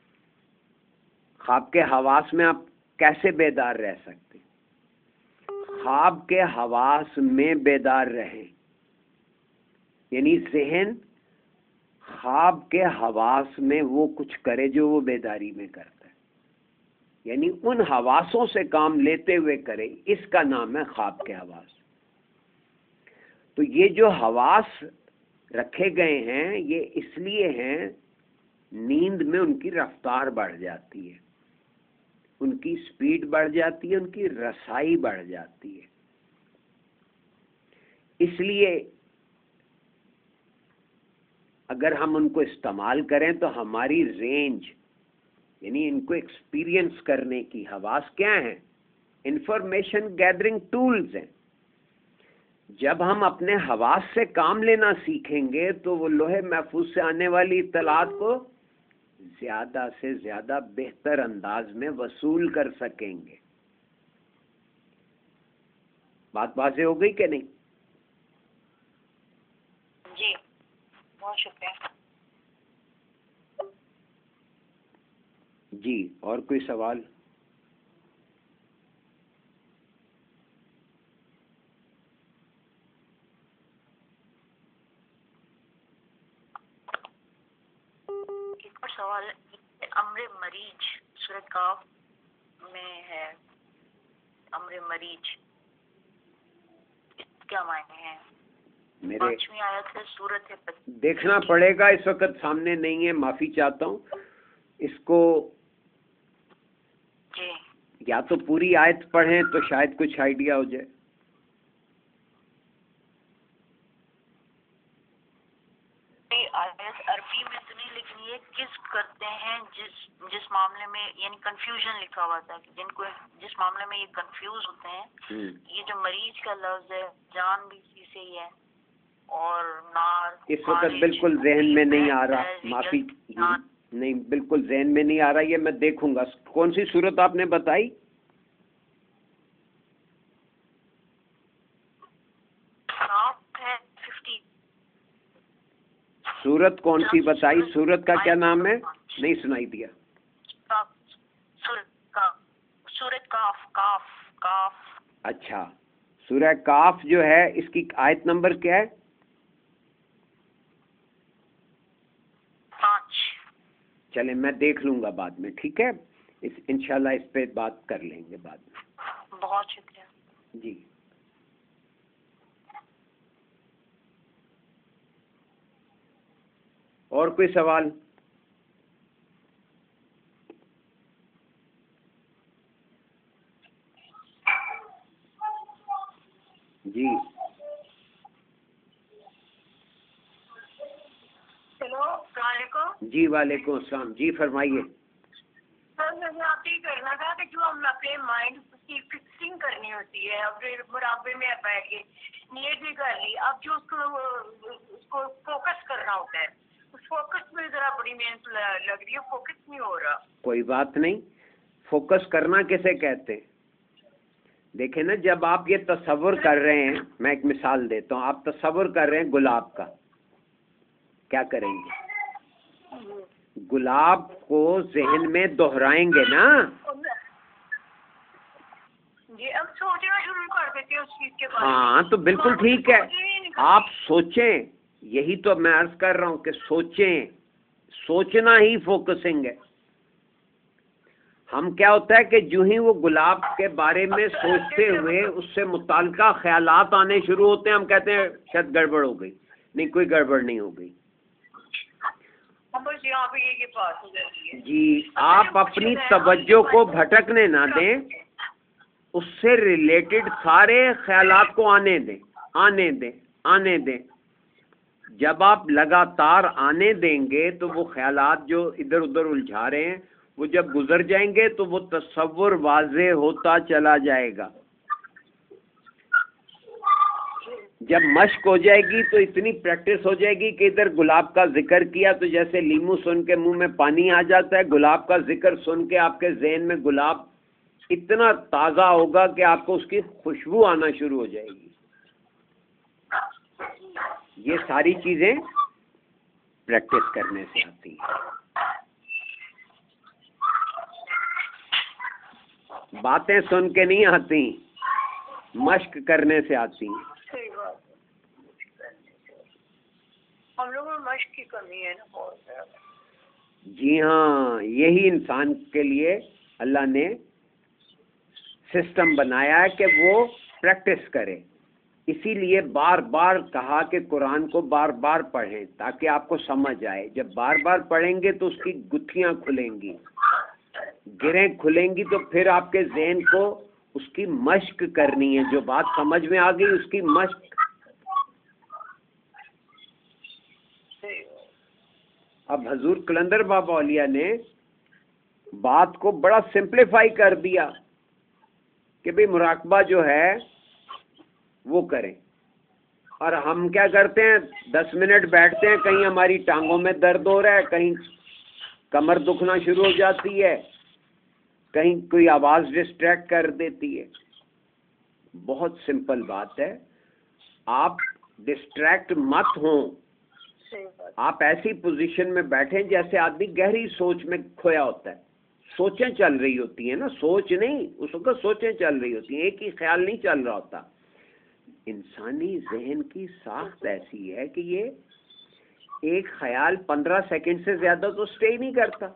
خواب کے حواس میں آپ کیسے بیدار رہ سکتے؟ خواب کے حواس میں بیدار رہیں، یعنی ذہن خواب کے حواس میں وہ کچھ کرے جو وہ بیداری میں کرتا ہے، یعنی ان حواسوں سے کام لیتے ہوئے کرے، اس کا نام ہے خواب کے حواس۔ تو یہ جو حواس رکھے گئے ہیں یہ اس لیے ہیں، نیند میں ان کی رفتار بڑھ جاتی ہے، ان کی سپیڈ بڑھ جاتی ہے، ان کی رسائی بڑھ جاتی ہے۔ اس لیے اگر ہم ان کو استعمال کریں تو ہماری رینج، یعنی ان کو ایکسپیرینس کرنے کی، حواس کیا ہیں؟ انفارمیشن گیدرنگ ٹولز ہیں۔ جب ہم اپنے حواس سے کام لینا سیکھیں گے تو وہ لوہے محفوظ سے آنے والی اطلاعات کو زیادہ سے زیادہ بہتر انداز میں وصول کر سکیں گے۔ بات واضح ہو گئی کہ نہیں؟ جی بہت شکریہ۔ جی، اور کوئی سوال؟ ایک اور سوال امر مریج سورہ کاف میں ہے، امر مریج اس کیا معنی ہے؟ میرے 5ویں آیت ہے، سورت ہے دیکھنا پڑے گا، اس وقت سامنے نہیں ہے، معافی چاہتا ہوں۔ اس کو جی یا تو پوری آیت پڑھیں تو شاید کچھ آئیڈیا ہو جائے۔ آیت عربی میں تو نہیں، لیکن یہ کس کرتے ہیں جس معاملے میں، یعنی کنفیوژن لکھا ہوا تھا کہ جن کو جس معاملے میں یہ کنفیوز ہوتے ہیں، یہ جو مریض کا لفظ ہے، جان بھی اسی سے ہی ہے، اور نار اس وقت بالکل ذہن میں نہیں آ رہا، معافی نہیں، بالکل ذہن میں نہیں آ رہا، یہ میں دیکھوں گا۔ کون سی صورت آپ نے بتائی؟ صورت کون سی بتائی؟ صورت کا کیا نام ہے؟ نہیں سنائی دیا۔ سورۃ کاف۔ اچھا، سورہ کاف جو ہے اس کی آیت نمبر کیا ہے؟ 5۔ چلیں میں دیکھ لوں گا بعد میں، ٹھیک ہے؟ انشاءاللہ اس پہ بات کر لیں گے بعد میں۔ بہت شکریہ۔ جی اور کوئی سوال؟ جی چلو السلام علیکم. جی وعلیکم السلام. جی فرمائیے. سر مجھے آپ سے یہ کرنا تھا کہ جو ہم اپنے مائنڈ کی فکسنگ کرنی ہوتی ہے اب برابر میں بیٹھ کے نیت بھی کر لی, اب جو اس کو فوکس کرنا ہوتا ہے اس فوکس میں ذرا بڑی محنت لگ رہی ہے, فوکس نہیں ہو رہا. کوئی بات نہیں. فوکس کرنا کسے کہتے ہیں؟ دیکھیں نا, جب آپ یہ تصور کر رہے ہیں, میں ایک مثال دیتا ہوں, آپ تصور کر رہے ہیں گلاب کا, کیا کریں گے؟ گلاب کو ذہن میں دہرائیں گے نا. جی اب سوچنا شروع کر دیتے ہیں اس چیز کے بارے میں. ہاں تو بالکل ٹھیک ہے, آپ سوچیں. یہی تو میں عرض کر رہا ہوں کہ سوچیں. سوچنا ہی فوکسنگ ہے. ہم کیا ہوتا ہے کہ جو ہی وہ گلاب کے بارے میں سوچتے ہوئے اس سے متعلقہ خیالات آنے شروع ہوتے ہیں, ہم کہتے ہیں شاید گڑبڑ ہو گئی. نہیں, کوئی گڑبڑ نہیں ہو گئی. بس یہاں پہ یہ بات ہو جاتی ہے. جی آپ اپنی توجہ کو بھٹکنے نہ دیں, اس سے ریلیٹڈ سارے خیالات کو آنے دیں, آنے دیں, آنے دیں. جب آپ لگاتار آنے دیں گے تو وہ خیالات جو ادھر ادھر الجھا رہے ہیں وہ جب گزر جائیں گے تو وہ تصور واضح ہوتا چلا جائے گا. جب مشق ہو جائے گی تو اتنی پریکٹس ہو جائے گی کہ ادھر گلاب کا ذکر کیا تو جیسے لیمو سن کے منہ میں پانی آ جاتا ہے, گلاب کا ذکر سن کے آپ کے ذہن میں گلاب اتنا تازہ ہوگا کہ آپ کو اس کی خوشبو آنا شروع ہو جائے گی. یہ ساری چیزیں پریکٹس کرنے سے آتی ہیں. باتیں سن کے نہیں آتی, مشق کرنے سے آتی ہیں. صحیح بات ہے. ہم لوگوں میں مشق کی کمی ہے نا بہت زیادہ. جی ہاں, یہی انسان کے لیے اللہ نے سسٹم بنایا ہے کہ وہ پریکٹس کرے. اسی لیے بار بار کہا کہ قرآن کو بار بار پڑھیں تاکہ آپ کو سمجھ آئے. جب بار بار پڑھیں گے تو اس کی گتھیاں کھلیں گی, گریں کھلیں گی, تو پھر آپ کے ذہن کو اس کی مشق کرنی ہے. جو بات سمجھ میں آ گئی اس کی مشق. اب حضور قلندر بابا اولیاء نے بات کو بڑا سمپلیفائی کر دیا کہ بھئی مراقبہ جو ہے وہ کریں. اور ہم کیا کرتے ہیں, 10 منٹ بیٹھتے ہیں, کہیں ہماری ٹانگوں میں درد ہو رہا ہے, کہیں کمر دکھنا شروع ہو جاتی ہے, کہیں کوئی آواز ڈسٹریکٹ کر دیتی ہے. بہت سمپل بات ہے, آپ ڈسٹریکٹ مت ہوں. آپ ایسی پوزیشن میں بیٹھیں جیسے آدمی گہری سوچ میں کھویا ہوتا ہے. سوچیں چل رہی ہوتی ہیں نا, سوچ نہیں, اس وقت سوچیں چل رہی ہوتی ہیں, ایک ہی خیال نہیں چل رہا ہوتا. انسانی ذہن کی ساخت ایسی ہے کہ یہ ایک خیال 15 سیکنڈ سے زیادہ تو سٹے ہی نہیں کرتا.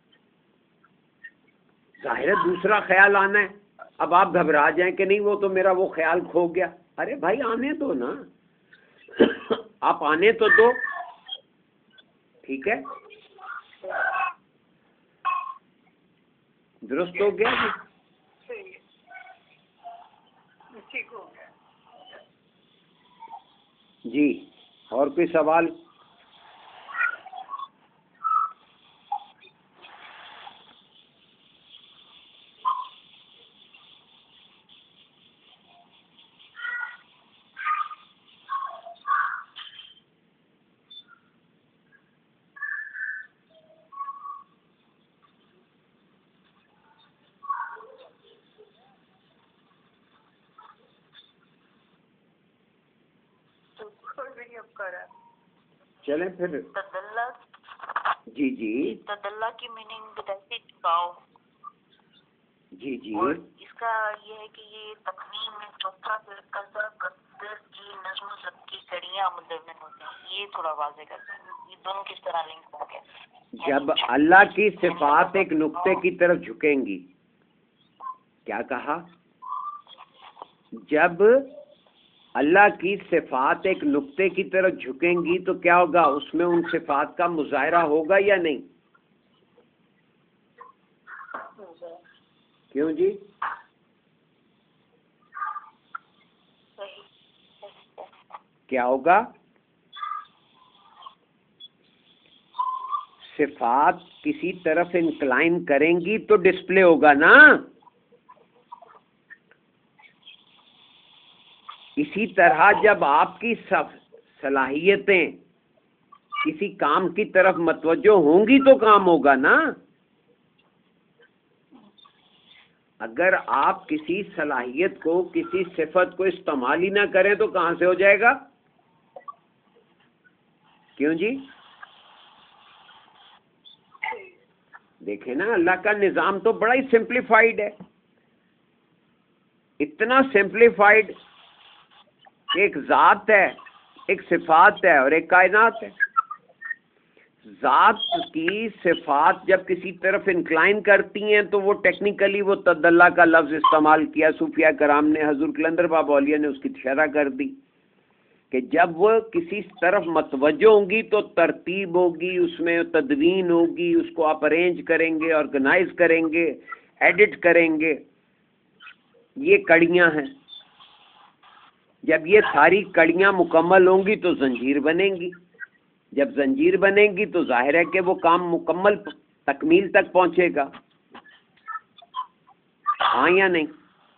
ظاہر ہے دوسرا خیال آنا ہے, اب آپ گھبرا جائیں کہ نہیں وہ تو میرا وہ خیال کھو گیا. ارے بھائی آنے دو نا, آپ آنے تو دو. ٹھیک ہے, درست ہو گیا جی. ٹھیک ہو گیا جی. اور کوئی سوال؟ چلیں پھر. تدلہ. جی جی. تدلہ کی میننگ بتائیے. جھکاؤ. جی جی. اور اس کا یہ ہے کہ یہ تقویم میں چوتھا قضا قدر کی نظم و ضبط کی کڑیاں مدمن ہوتے ہیں. یہ تھوڑا واضح کرتے ہیں یہ دونوں کس طرح لنک ہوں گے. جب اللہ کی صفات ایک نقطے کی طرف جھکیں گی, کیا کہا, جب اللہ کی صفات ایک نقطے کی طرف جھکیں گی تو کیا ہوگا؟ اس میں ان صفات کا مظاہرہ ہوگا یا نہیں؟ کیوں جی؟ کیا ہوگا؟ صفات کسی طرف انکلائن کریں گی تو ڈسپلے ہوگا نا. اسی طرح جب آپ کی صلاحیتیں کسی کام کی طرف متوجہ ہوں گی تو کام ہوگا نا. اگر آپ کسی صلاحیت کو، کسی صفت کو استعمال ہی نہ کریں تو کہاں سے ہو جائے گا؟ کیوں جی؟ دیکھیں نا، اللہ کا نظام تو بڑا ہی سمپلیفائڈ ہے. اتنا سمپلیفائڈ کہ ایک ذات ہے، ایک صفات ہے اور ایک کائنات ہے. ذات کی صفات جب کسی طرف انکلائن کرتی ہیں تو وہ ٹیکنیکلی وہ تدلہ کا لفظ استعمال کیا صوفیہ کرام نے، حضور قلندر بابا اولیاء نے اس کی شرح کر دی کہ جب وہ کسی طرف متوجہ ہوں گی تو ترتیب ہوگی، اس میں تدوین ہوگی، اس کو آپ ارینج کریں گے، آرگنائز کریں گے، ایڈٹ کریں گے. یہ کڑیاں ہیں. جب یہ ساری کڑیاں مکمل ہوں گی تو زنجیر بنیں گی. جب زنجیر بنے گی تو ظاہر ہے کہ وہ کام مکمل تکمیل تک پہنچے گا. ہاں یا نہیں؟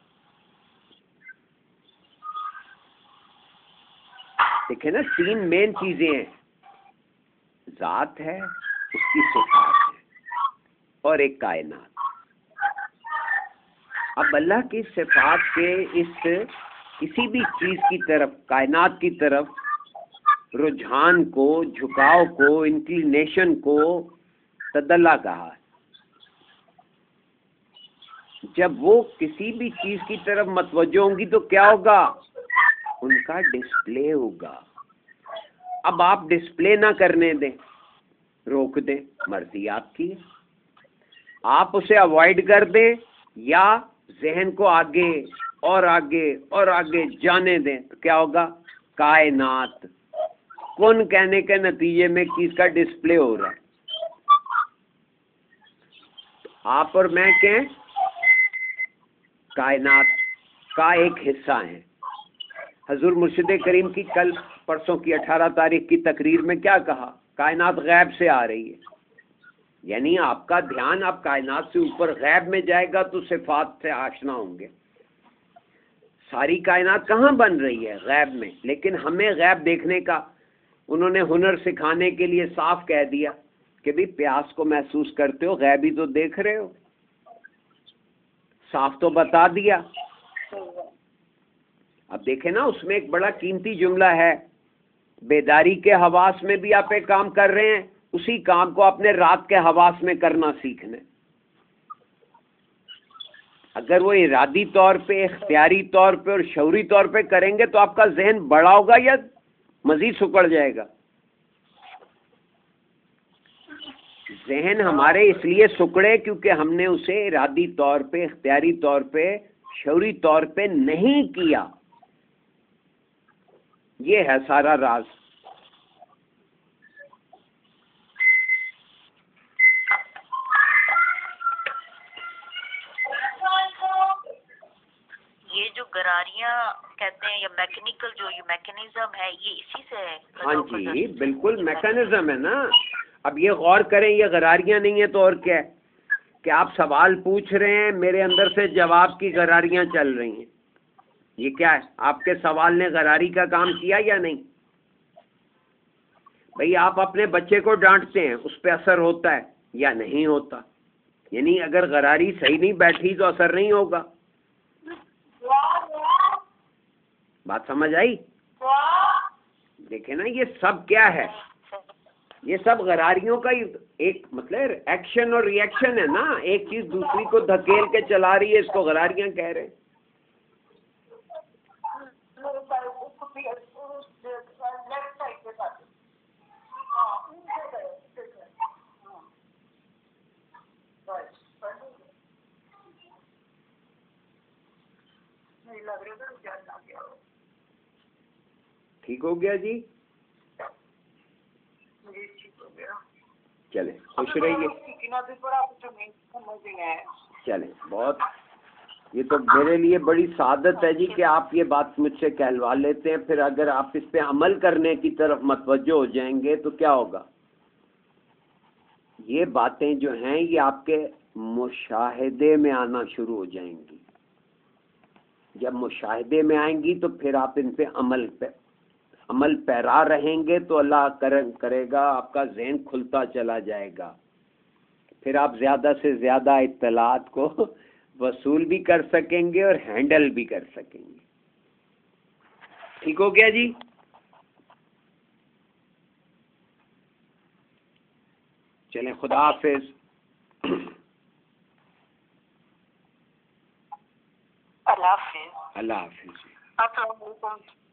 دیکھیں نا، تین مین چیزیں ہیں. ذات ہے، اس کی صفات ہے اور ایک کائنات. اب اللہ کی صفات کے اس کسی بھی چیز کی طرف، کائنات کی طرف رجحان کو، جھکاؤ کو، انکلینیشن کو تدلہ کہا ہے. جب وہ کسی بھی چیز کی طرف متوجہ ہوں گی تو کیا ہوگا؟ ان کا ڈسپلے ہوگا. اب آپ ڈسپلے نہ کرنے دیں، روک دیں، مرضی آپ کی ہے. آپ اسے اوائڈ کر دیں یا ذہن کو آگے اور آگے اور آگے جانے دیں تو کیا ہوگا؟ کائنات کون کہنے کے نتیجے میں چیز کا ڈسپلے ہو رہا ہے. آپ اور میں کہیں کائنات کا ایک حصہ ہیں. حضور مرشد کریم کی کل پرسوں کی 18 تاریخ کی تقریر میں کیا کہا؟ کائنات غیب سے آ رہی ہے. یعنی آپ کا دھیان اب کائنات سے اوپر غیب میں جائے گا تو صفات سے آشنا ہوں گے. ساری کائنات کہاں بن رہی ہے؟ غیب میں. لیکن ہمیں غیب دیکھنے کا انہوں نے ہنر سکھانے کے لیے صاف کہہ دیا کہ بھی پیاس کو محسوس کرتے ہو، غیب ہی تو دیکھ رہے ہو. صاف تو بتا دیا. اب دیکھیں نا، اس میں ایک بڑا قیمتی جملہ ہے، بیداری کے حواس میں بھی آپ ایک کام کر رہے ہیں، اسی کام کو اپنے رات کے حواس میں کرنا سیکھنا. اگر وہ ارادی طور پہ، اختیاری طور پہ اور شعوری طور پہ کریں گے تو آپ کا ذہن بڑا ہوگا یا مزید سکڑ جائے گا؟ ذہن ہمارے اس لیے سکڑے کیونکہ ہم نے اسے ارادی طور پہ، اختیاری طور پہ، شعوری طور پہ نہیں کیا. یہ ہے سارا راز. یہ جو گراریاں کہتے ہیں یا میکینیکل جو یہ میکینزم ہے یہ اسی سے ہے؟ ہاں جی بالکل میکانزم ہے نا. اب یہ غور کریں، یہ غراریاں نہیں ہیں تو اور کیا ہے کہ آپ سوال پوچھ رہے ہیں، میرے اندر سے جواب کی غراریاں چل رہی ہیں. یہ کیا ہے؟ آپ کے سوال نے غراری کا کام کیا یا نہیں؟ بھئی آپ اپنے بچے کو ڈانٹتے ہیں، اس پہ اثر ہوتا ہے یا نہیں ہوتا؟ یعنی اگر غراری صحیح نہیں بیٹھی تو اثر نہیں ہوگا. بات سمجھ آئی؟ دیکھیں نا، یہ سب کیا ہے؟ یہ سب غراریوں کا ایک مطلب ایکشن اور ری ایکشن ہے نا. ایک چیز دوسری کو دھکیل کے چلا رہی ہے، اس کو غراریاں کہہ رہے ہیں. ٹھیک ہو گیا جی؟ جی ٹھیک ہو گیا. چلیں خوش رہیے. چلیں بہت، یہ تو میرے لیے بڑی سعادت ہے جی کہ آپ یہ بات مجھ سے کہلوا لیتے ہیں. پھر اگر آپ اس پہ عمل کرنے کی طرف متوجہ ہو جائیں گے تو کیا ہوگا؟ یہ باتیں جو ہیں یہ آپ کے مشاہدے میں آنا شروع ہو جائیں گی. جب مشاہدے میں آئیں گی تو پھر آپ ان پہ عمل پیرا رہیں گے تو اللہ کرے گا آپ کا ذہن کھلتا چلا جائے گا. پھر آپ زیادہ سے زیادہ اطلاعات کو وصول بھی کر سکیں گے اور ہینڈل بھی کر سکیں گے. ٹھیک ہو گیا جی؟ چلیں خدا حافظ. اللہ حافظ. اللہ حافظ. السلام علیکم.